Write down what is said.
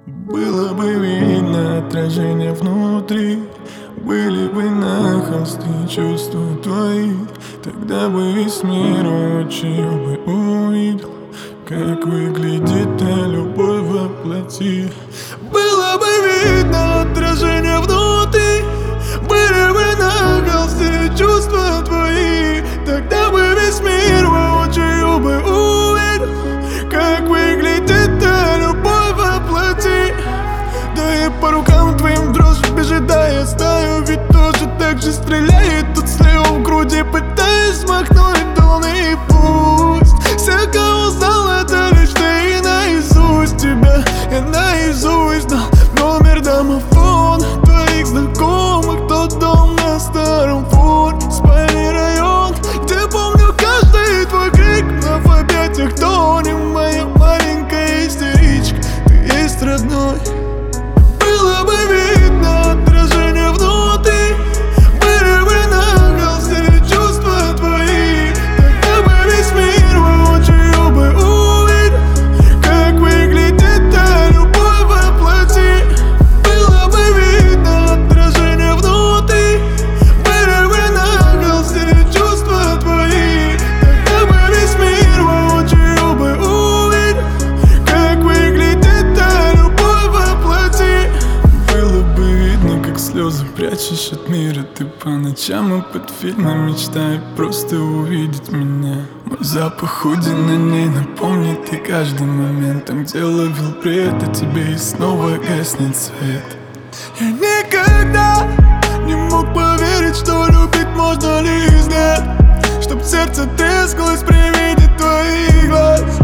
Было бы видно отражение внутри, были бы на холсте чувства твои. Тогда бы весь мир воочию бы увидел, как выглядит та любовь воплоти. Было бы видно отражение внутри, были бы на холсте чувства твои. Тогда бы весь мир воочию бы увидел, как выглядит та любовь воплоти. Да и по рукам твоим дрожь бежит, да я знаю, ведь тоже так же стреляет тут слева в груди, пытаясь смахнуть волны. И пусть все, кого знал, это лишь ты, и наизусть тебя я наизусть знал номер домофона твоих знакомых, тот дом на старом фоне, спальный район, где помню каждый твой крик, но в объятиях тонем. Моя маленькая истеричка, ты есть родной. Было бы видно отражение внутри, были бы на холсте чувства твои. Тогда бы весь мир воочию бы увидел, как выглядит та любовь воплоти. Было бы видно отражение внутри, были бы на холсте чувства твои. Тогда бы весь мир воочию бы увидел, как выглядит та любовь воплоти. Было бы видно, как слезы прячешь от мира. Ты по ночам и под фильмом мечтаешь просто увидеть меня. Мой запах худи на ней напомнит и каждый момент, там, где ловил привет от тебе и снова гаснет свет. Я никогда не мог поверить, что любить можно лишь нет, чтоб сердце трескалось при виде твоих глаз.